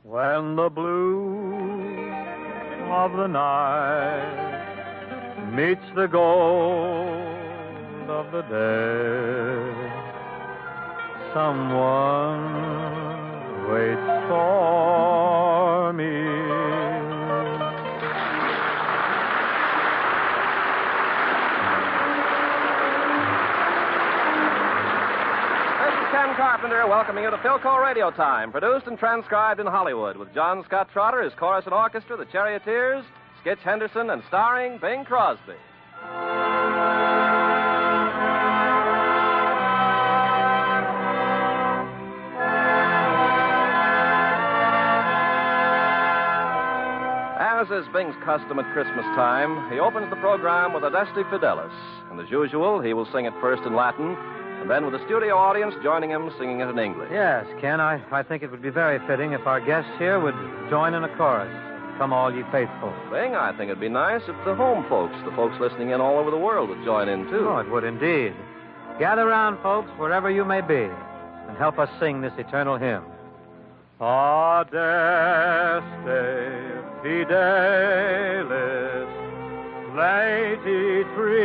When the blue of the night meets the gold of the day, someone waits for me. Ken Carpenter welcoming you to Philco Radio Time, produced and transcribed in Hollywood with John Scott Trotter, his chorus and orchestra, the Charioteers, Skitch Henderson, and starring Bing Crosby. As is Bing's custom at Christmas time, he opens the program with Adeste Fidelis, and as usual, he will sing it first in Latin, and then with a studio audience joining him singing it in English. Yes, Ken, I think it would be very fitting if our guests here would join in a chorus. Come all ye faithful. Bing, I think it'd be nice if the home folks, the folks listening in all over the world, would join in, too. Oh, it would indeed. Gather round, folks, wherever you may be, and help us sing this eternal hymn. Adeste Fidelis, Laeti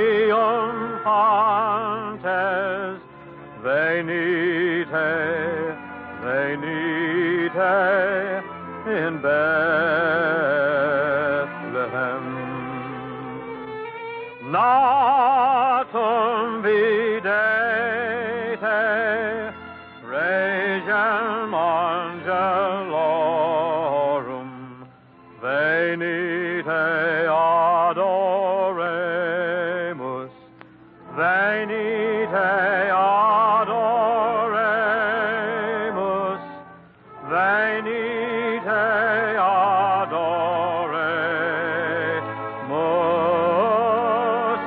triumphantes, venite in Bethlehem. Natum videte, regem angelorum, venite adoremus, venite adoremus, venite adoremus,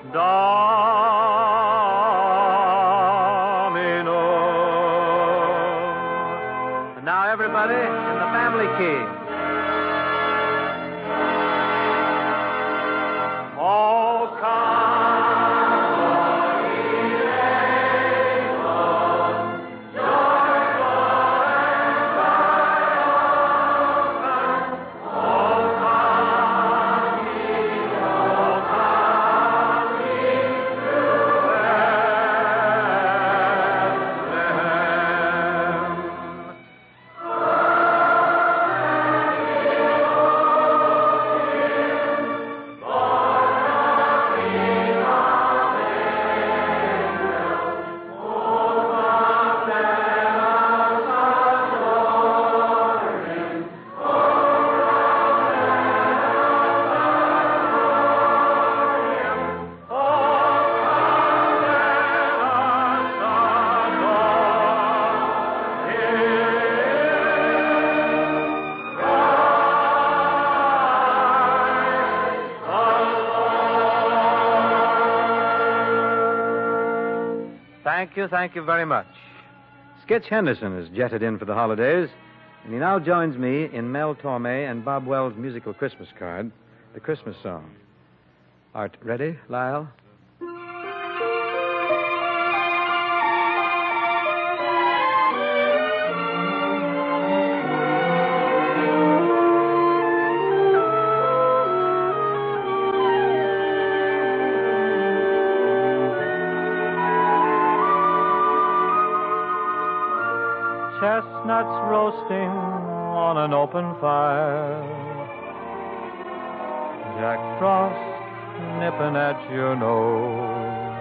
Dominum. And now everybody in the family key. Oh, Thank you very much. Skitch Henderson is jetted in for the holidays, and he now joins me in Mel Torme and Bob Wells' musical Christmas card, The Christmas Song. Art ready, Lyle? Chestnuts roasting on an open fire, Jack Frost nipping at your nose,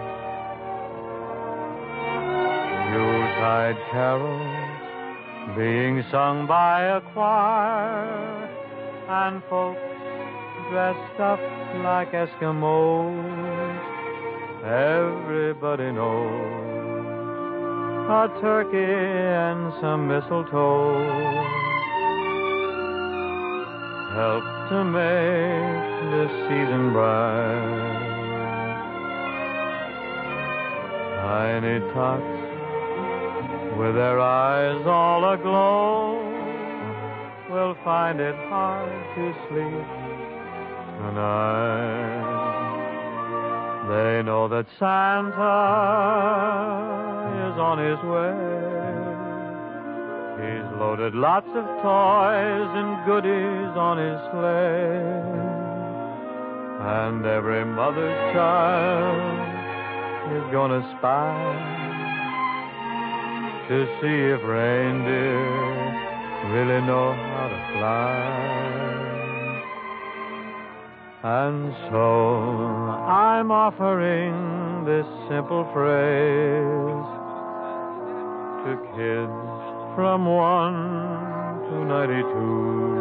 Yuletide carols being sung by a choir, and folks dressed up like Eskimos. Everybody knows a turkey and some mistletoe help to make this season bright. Tiny tots with their eyes all aglow will find it hard to sleep tonight. They know that Santa is on his way. He's Loaded lots of toys and goodies on his sleigh. And every mother's child is gonna spy to see if reindeer really know how to fly. And so I'm offering this simple phrase to kids from 1 to 92.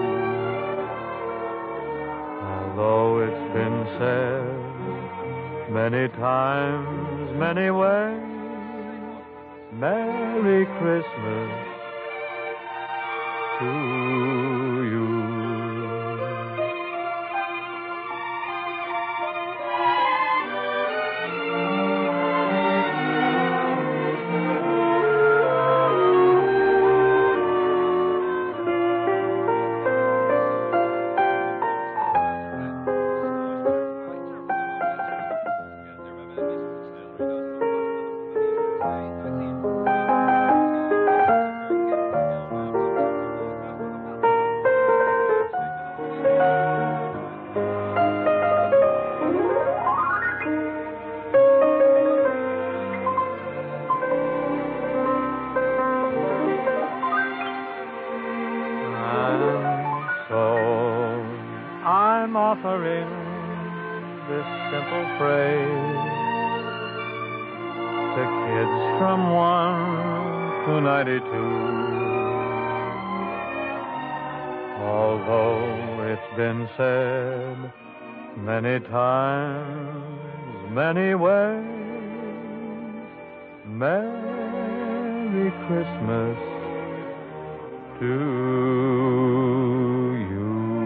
Although it's been said many times, many ways, Merry Christmas to you. Offering this simple phrase to kids from 1 to 92. Although it's been said many times, many ways, Merry Christmas to you.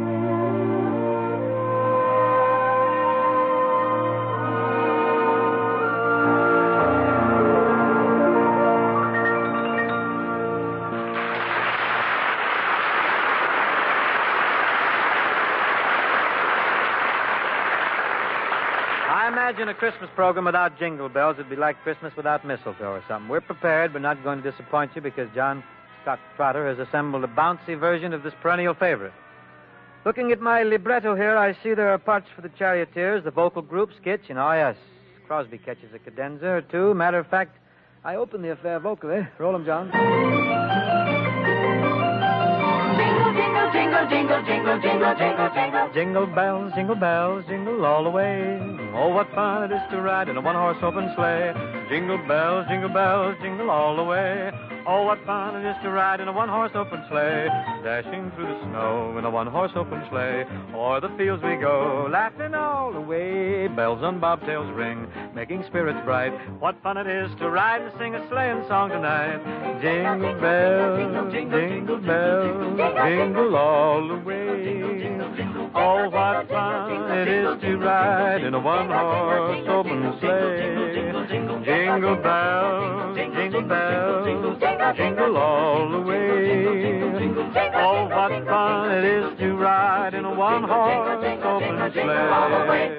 I imagine a Christmas program without jingle bells would be like Christmas without mistletoe or something. We're prepared, but not going to disappoint you because John Scott Trotter has assembled a bouncy version of this perennial favorite. Looking at my libretto here, I see there are parts for the Charioteers, the vocal group, sketch, and yes, Crosby catches a cadenza or two. Matter of fact, I open the affair vocally. Roll 'em, John. Jingle, jingle, jingle, jingle, jingle, jingle. Jingle bells, jingle all the way. Oh, what fun it is to ride in a one-horse open sleigh. Jingle bells, jingle all the way. Oh, what fun it is to ride in a one-horse open sleigh. Dashing through the snow in a one-horse open sleigh. O'er the fields we go, laughing all the way. Bells on bobtails ring, making spirits bright. What fun it is to ride and sing a sleighing song tonight. Jingle bells, jingle bells, jingle all the way. Oh, what fun it is to ride in a one-horse open sleigh. Jingle bells, jingle all the way. Oh, what fun it is to ride in a one-horse open sleigh.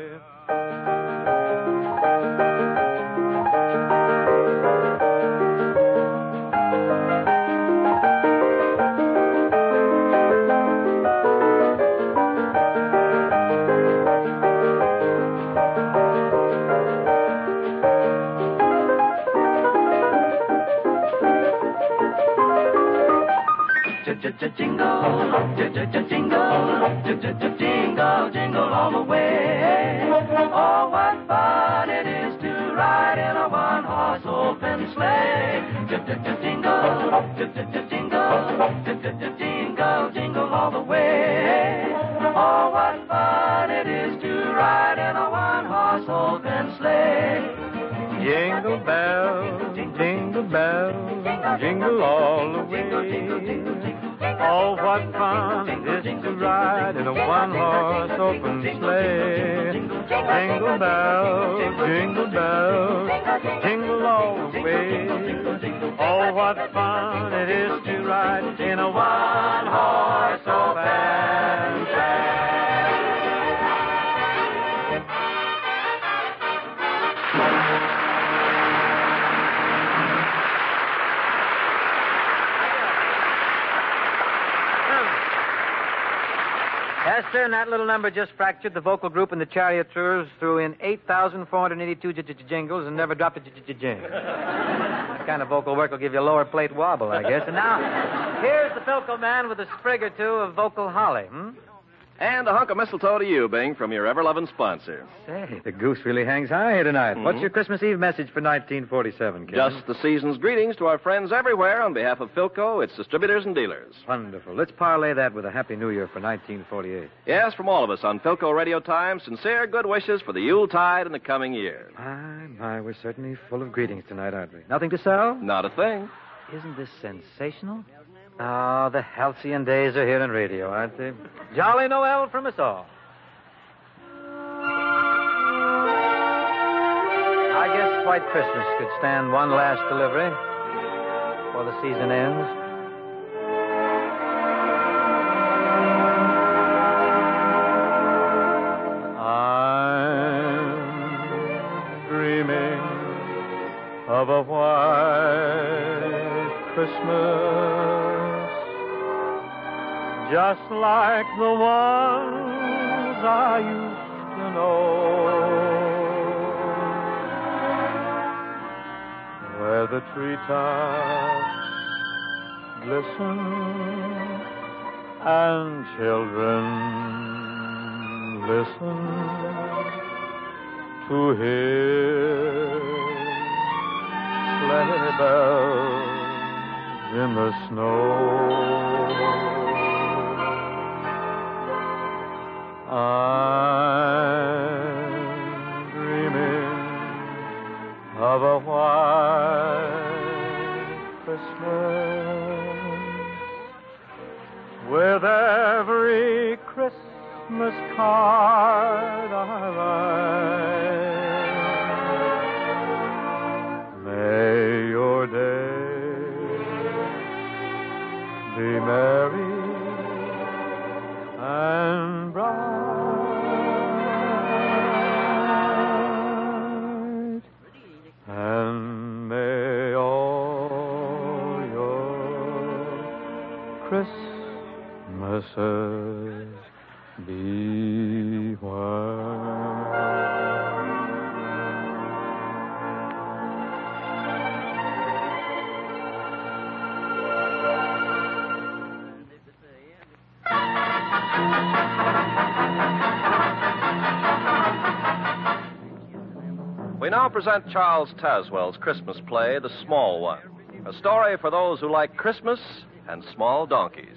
Jingle all the way. Oh, what fun it is to ride in a one-horse open sleigh. Jingle, jingle all the way. Oh, what fun it is to ride in a one-horse open sleigh. Jingle bells, jingle all the way. Oh, what fun it is to ride in a one-horse open sleigh. Jingle bells, jingle all the way. Oh, what fun it is to ride in a one-horse open sleigh. Esther, and that little number just fractured. The vocal group in the Charioteers threw in 8,482 jingles and never dropped a jingle. That kind of vocal work will give you a lower plate wobble, I guess. And now, here's the Philco man with a sprig or two of vocal holly, And a hunk of mistletoe to you, Bing, from your ever-loving sponsor. Say, the goose really hangs high here tonight. What's your Christmas Eve message for 1947, kid? Just the season's greetings to our friends everywhere on behalf of Philco, its distributors and dealers. Wonderful. Let's parlay that with a Happy New Year for 1948. Yes, from all of us on Philco Radio Time, sincere good wishes for the Yuletide and the coming year. My, we're certainly full of greetings tonight, aren't we? Nothing to sell? Not a thing. Isn't this sensational? Oh, the halcyon days are here in radio, aren't they? Jolly Noel from us all. I guess White Christmas could stand one last delivery before the season ends. I'm dreaming of a white Christmas, just like the ones I used to know, where the treetops glisten and children listen to hear sleigh bells in the snow. I'm dreaming of a white Christmas, with every Christmas card I write. May your day be merry and bright, and may all your Christmases be white. We now present Charles Tazwell's Christmas play, The Small One, a story for those who like Christmas and small donkeys.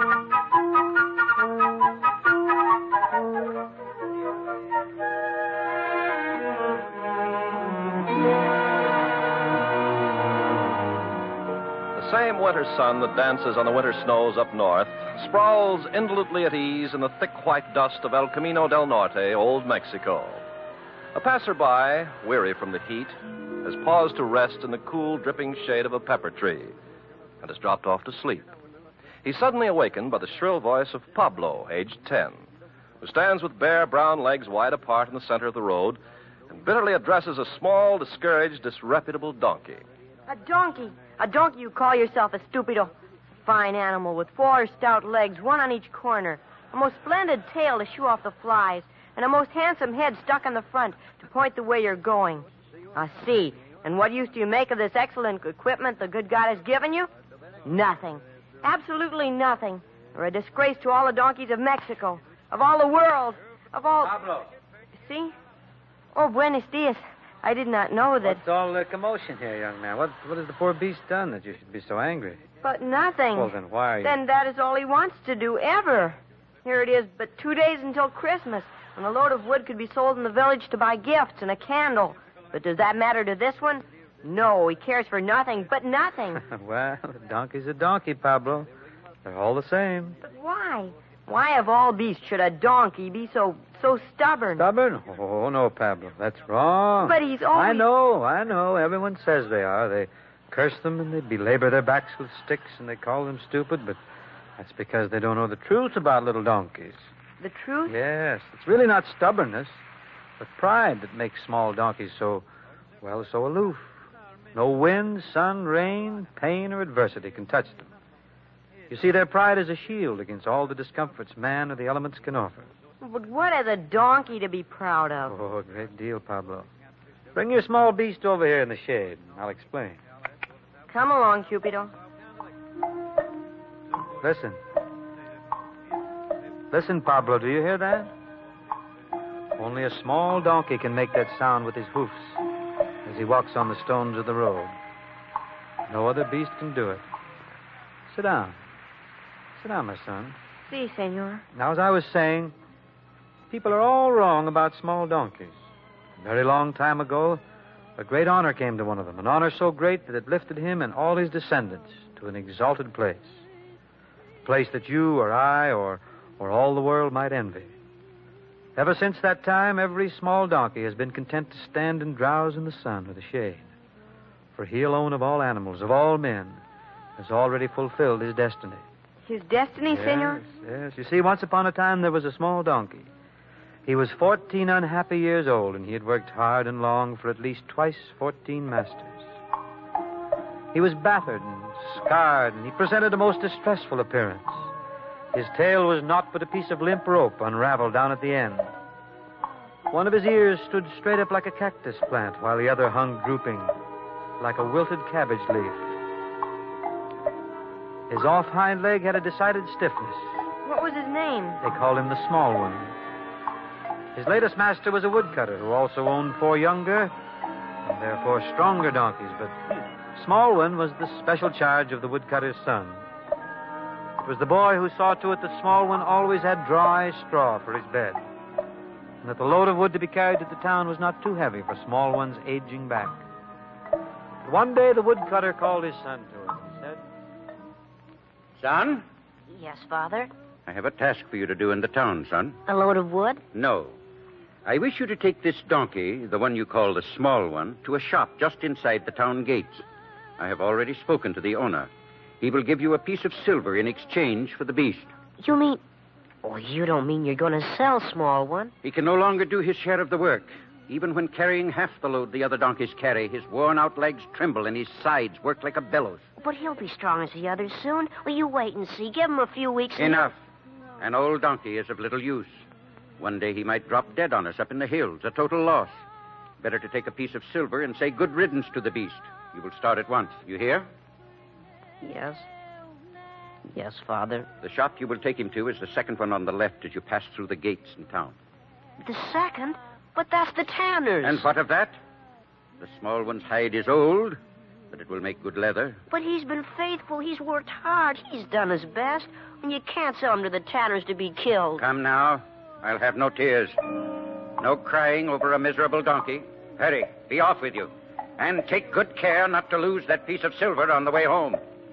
The same winter sun that dances on the winter snows up north sprawls indolently at ease in the thick white dust of El Camino del Norte, Old Mexico. A passerby, weary from the heat, has paused to rest in the cool, dripping shade of a pepper tree and has dropped off to sleep. He's suddenly awakened by the shrill voice of Pablo, aged 10, who stands with bare brown legs wide apart in the center of the road and bitterly addresses a small, discouraged, disreputable donkey. A donkey? A donkey you call yourself a stupido. Fine animal with 4 stout legs, one on each corner, a most splendid tail to shoo off the flies, and a most handsome head stuck in the front to point the way you're going. I see. And what use do you make of this excellent equipment the good God has given you? Nothing. Absolutely nothing. You're a disgrace to all the donkeys of Mexico, of all the world, of all... Pablo. See? Oh, buenos dias. I did not know that... What's all the commotion here, young man? What has the poor beast done that you should be so angry? But nothing. Well, then why are you... Then that is all he wants to do, ever. Here it is but 2 days until Christmas, and a load of wood could be sold in the village to buy gifts and a candle. But does that matter to this one? No, he cares for nothing but nothing. Well, a donkey's a donkey, Pablo. They're all the same. But why? Why of all beasts should a donkey be so stubborn? Stubborn? Oh, no, Pablo. That's wrong. But he's always... I know. Everyone says they are. They curse them and they belabor their backs with sticks and they call them stupid, but that's because they don't know the truth about little donkeys. The truth? Yes. It's really not stubbornness, but pride that makes small donkeys so aloof. No wind, sun, rain, pain, or adversity can touch them. You see, their pride is a shield against all the discomforts man or the elements can offer. But what has a donkey to be proud of? Oh, a great deal, Pablo. Bring your small beast over here in the shade. I'll explain. Come along, Cupido. Listen. Listen, Pablo, do you hear that? Only a small donkey can make that sound with his hoofs as he walks on the stones of the road. No other beast can do it. Sit down. Sit down, my son. Si, senor. Now, as I was saying, people are all wrong about small donkeys. A very long time ago, a great honor came to one of them, an honor so great that it lifted him and all his descendants to an exalted place. A place that you or I or all the world might envy. Ever since that time, every small donkey has been content to stand and drowse in the sun or the shade. For he alone of all animals, of all men, has already fulfilled his destiny. His destiny, Yes, senor? yes. You see, once upon a time there was a small donkey. He was 14 unhappy years old, and he had worked hard and long for at least twice 14 masters. He was battered and scarred, and he presented a most distressful appearance. His tail was naught but a piece of limp rope unraveled down at the end. One of his ears stood straight up like a cactus plant, while the other hung drooping like a wilted cabbage leaf. His off hind leg had a decided stiffness. What was his name? They called him the Small One. His latest master was a woodcutter who also owned 4 younger and therefore stronger donkeys, but Small One was the special charge of the woodcutter's son. It was the boy who saw to it that Small One always had dry straw for his bed, and that the load of wood to be carried to the town was not too heavy for Small One's aging back. But one day the woodcutter called his son to him and said, Son, Yes, Father. I have a task for you to do in the town, son. A load of wood? No. I wish you to take this donkey, the one you call the Small One, to a shop just inside the town gates. I have already spoken to the owner. He will give you a piece of silver in exchange for the beast. You mean... Oh, you don't mean you're going to sell Small One? He can no longer do his share of the work. Even when carrying half the load the other donkeys carry, his worn-out legs tremble and his sides work like a bellows. But he'll be strong as the others soon. Will you wait and see? Give him a few weeks... and- Enough. An old donkey is of little use. One day he might drop dead on us up in the hills, a total loss. Better to take a piece of silver and say good riddance to the beast. You will start at once. You hear? Yes. Yes, Father. The shop you will take him to is the second one on the left as you pass through the gates in town. The second? But that's the tanner's. And what of that? The Small One's hide is old, but it will make good leather. But he's been faithful. He's worked hard. He's done his best. And you can't sell him to the tanners to be killed. Come now. I'll have no tears. No crying over a miserable donkey. Hurry, be off with you. And take good care not to lose that piece of silver on the way home.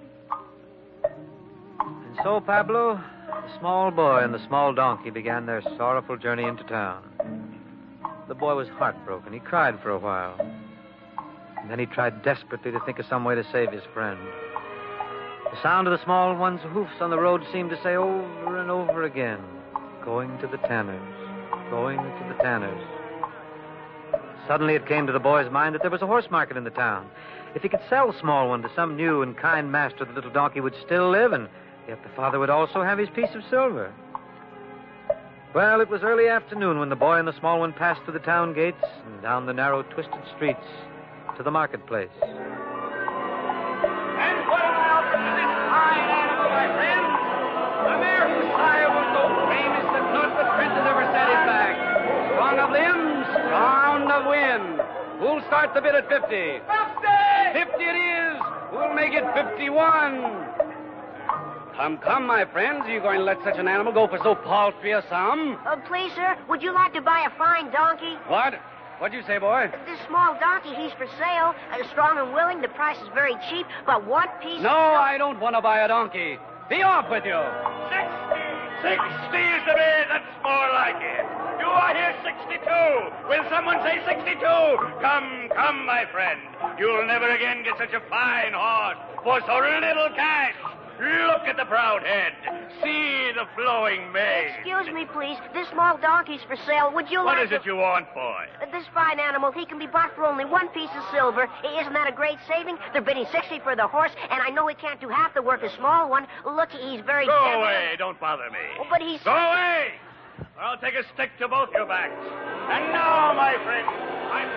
And so, Pablo, the small boy and the small donkey began their sorrowful journey into town. The boy was heartbroken. He cried for a while. And then he tried desperately to think of some way to save his friend. The sound of the small one's hoofs on the road seemed to say over and over again, going to the tanners, going to the tanners. Suddenly it came to the boy's mind that there was a horse market in the town. If he could sell Small One to some new and kind master, the little donkey would still live, and yet the father would also have his piece of silver. Well, it was early afternoon when the boy and the Small One passed through the town gates and down the narrow, twisted streets to the marketplace. And what an outfit for this fine animal, my friend. The mare whose sire was so famous that none but princes ever set his back. Strong of limbs, round of wind. Who'll start the bid at 50? 50! 50 it is. Who'll make it 51? Come, my friends. Are you going to let such an animal go for so paltry a sum? Please, sir, would you like to buy a fine donkey? What? What'd you say, boy? This small donkey, he's for sale. Strong and willing. The price is very cheap, but one piece... No, I don't want to buy a donkey. Be off with you. 60 is the bid. That's more like it. Do I hear 62? Will someone say 62? Come, my friend. You'll never again get such a fine horse for so little cash. Look at the proud head. See the a flowing maid. Excuse me, please. This small donkey's for sale. Would you What like is it you want, boy? This fine animal, he can be bought for only 1 piece of silver. Isn't that a great saving? They're bidding 60 for the horse, and I know he can't do half the work a small one. Look, he's very Go gentle. away. Don't bother me. Oh, but he's... Go away! Or I'll take a stick to both your backs. And now, my friend, I'm...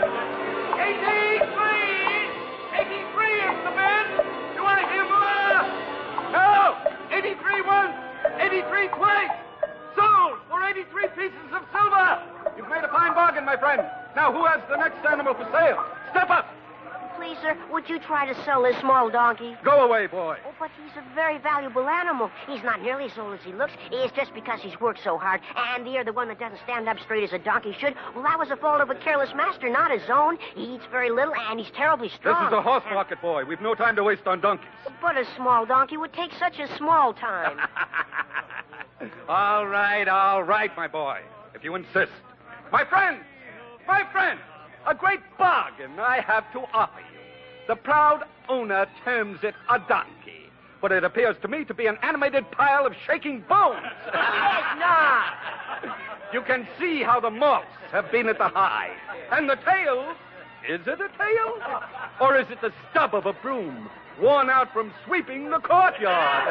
83! 83 is the bid! Do I hear more? No! 83 once! 83 twice! Sold for 83 pieces of silver! You've made a fine bargain, my friend. Now, who has the next animal for sale? Step up! Please, sir, would you try to sell this small donkey? Go away, boy. Oh, but he's a very valuable animal. He's not nearly as old as he looks. It's just because he's worked so hard. And the other one that doesn't stand up straight as a donkey should, well, that was the fault of a careless master, not his own. He eats very little, and he's terribly strong. This is a horse market, boy. We've no time to waste on donkeys. But a small donkey would take such a small time. All right, my boy, if you insist. My friend, a great bargain I have to offer you. The proud owner terms it a donkey, but it appears to me to be an animated pile of shaking bones. It's not. You can see how the moths have been at the hide. And the tail, is it a tail? Or is it the stub of a broom, worn out from sweeping the courtyard?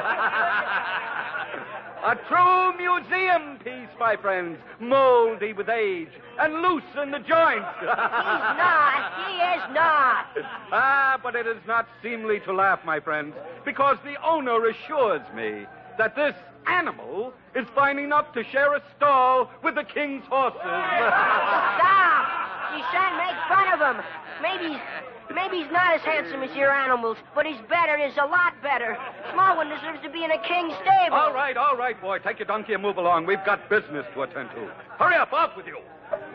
A true museum piece, my friends, moldy with age and loose in the joints. He is not. But it is not seemly to laugh, my friends, because the owner assures me that this animal is fine enough to share a stall with the king's horses. Stop! You shan't make fun of him. Maybe he's not as handsome as your animals, but he's better. He's a lot better. Small one deserves to be in a king's stable. All right, boy. Take your donkey and move along. We've got business to attend to. Hurry up, off with you.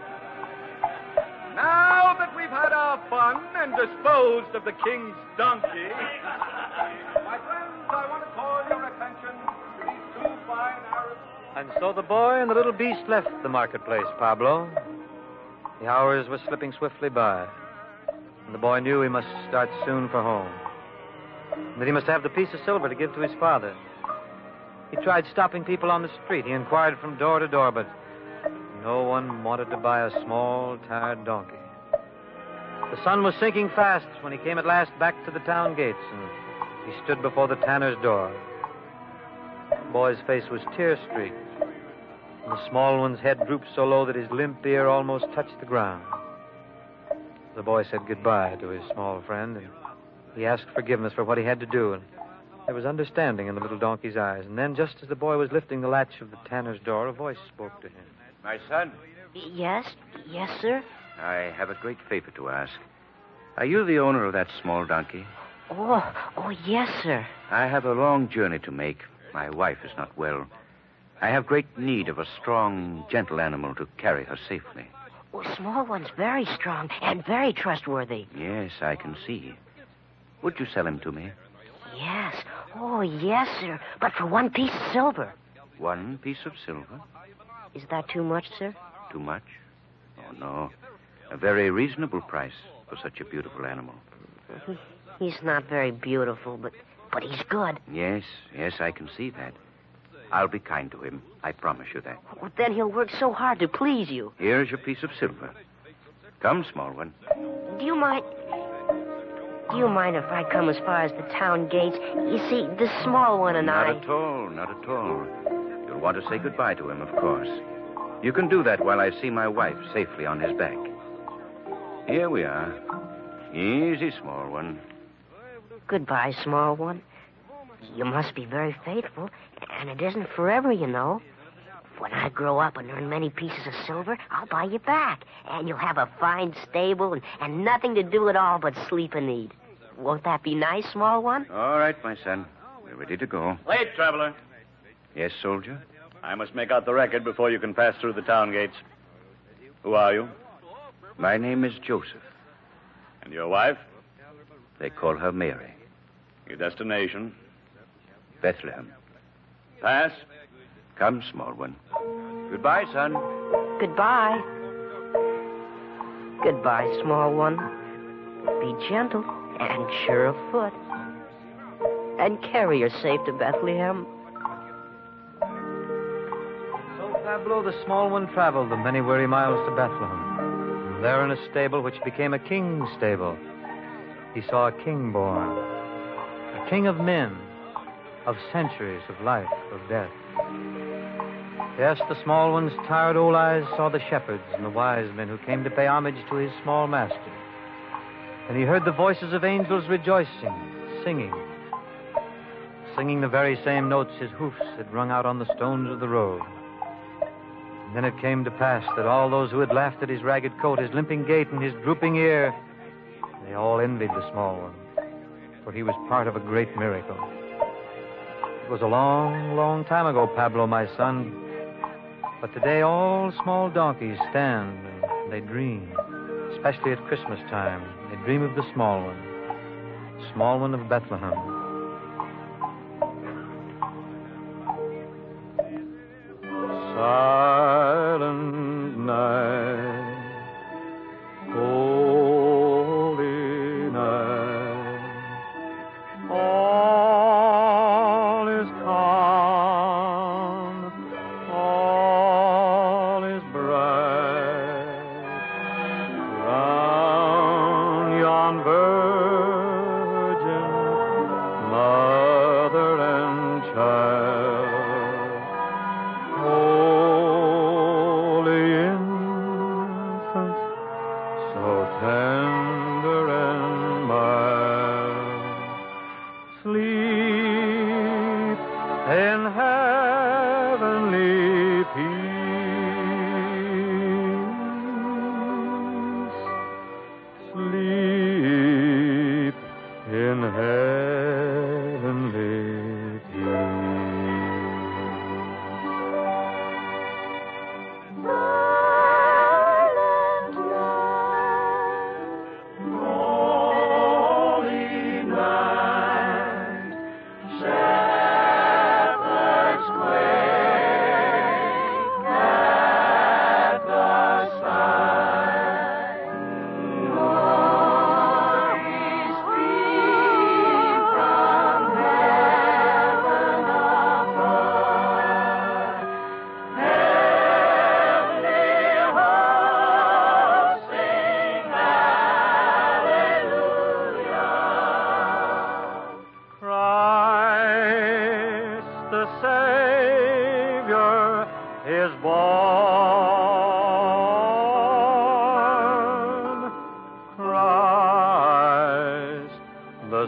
Now that we've had our fun and disposed of the king's donkey, my friends, I want to call your attention to these 2 fine Arabs. And so the boy and the little beast left the marketplace, Pablo. The hours were slipping swiftly by. And the boy knew he must start soon for home. And that he must have the piece of silver to give to his father. He tried stopping people on the street. He inquired from door to door, but no one wanted to buy a small, tired donkey. The sun was sinking fast when he came at last back to the town gates, and he stood before the tanner's door. The boy's face was tear-streaked, and the small one's head drooped so low that his limp ear almost touched the ground. The boy said goodbye to his small friend, and he asked forgiveness for what he had to do, and there was understanding in the little donkey's eyes. And then, just as the boy was lifting the latch of the tanner's door, a voice spoke to him. My son, Yes, sir. I have a great favor to ask. Are you the owner of that small donkey? Oh, yes, sir. I have a long journey to make. My wife is not well. I have great need of a strong, gentle animal to carry her safely. Oh, small one's very strong and very trustworthy. Yes, I can see. Would you sell him to me? Yes. Oh, yes, sir. But for 1 piece of silver. 1 piece of silver? Is that too much, sir? Too much? Oh, no. A very reasonable price for such a beautiful animal. He's not very beautiful, but he's good. Yes, I can see that. I'll be kind to him. I promise you that. Oh, then he'll work so hard to please you. Here's your piece of silver. Come, small one. Do you mind if I come as far as the town gates? You see, the small one and Not at all. You'll want to say goodbye to him, of course. You can do that while I see my wife safely on his back. Here we are. Easy, small one. Goodbye, small one. You must be very faithful, and it isn't forever, you know. When I grow up and earn many pieces of silver, I'll buy you back, and you'll have a fine stable and nothing to do at all but sleep and eat. Won't that be nice, small one? All right, my son. We're ready to go. Wait, traveler. Yes, soldier? I must make out the record before you can pass through the town gates. Who are you? My name is Joseph. And your wife? They call her Mary. Your destination? Bethlehem. Pass. Come, small one. Goodbye, son. Goodbye. Goodbye, small one. Be gentle and sure of foot. And carry her safe to Bethlehem. Pablo, the small one, traveled the many weary miles to Bethlehem. There in a stable which became a king's stable, he saw a king born. A king of men, of centuries, of life, of death. Yes, the small one's tired old eyes saw the shepherds and the wise men who came to pay homage to his small master. And he heard the voices of angels rejoicing, singing the very same notes his hoofs had rung out on the stones of the road. And then it came to pass that all those who had laughed at his ragged coat, his limping gait, and his drooping ear, they all envied the small one, for he was part of a great miracle. It was a long, long time ago, Pablo, my son, but today all small donkeys stand and they dream, especially at Christmas time. They dream of the small one of Bethlehem. Silent night, holy night, all is calm, all is bright, round yon virgin, mother and child. Holy infant, so tender and mild, sleep in heavenly peace. Sleep in heavenly peace. The Savior is born. Christ, the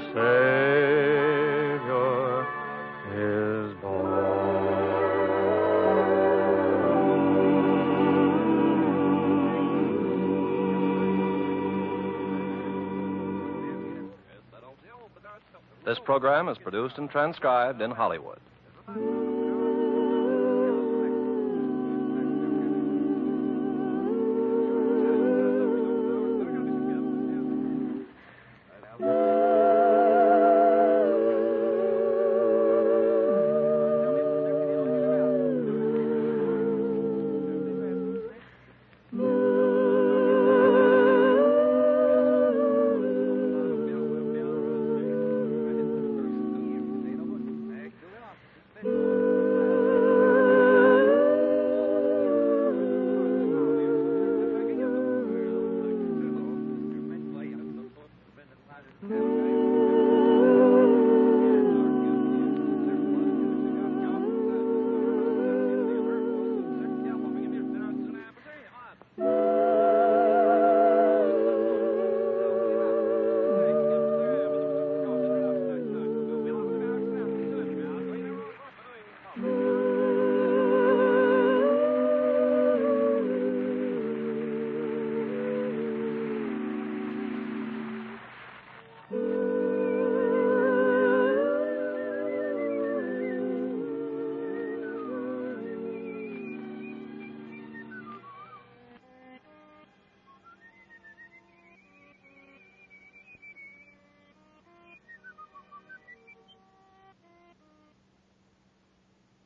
Savior is This program is produced and transcribed in Hollywood.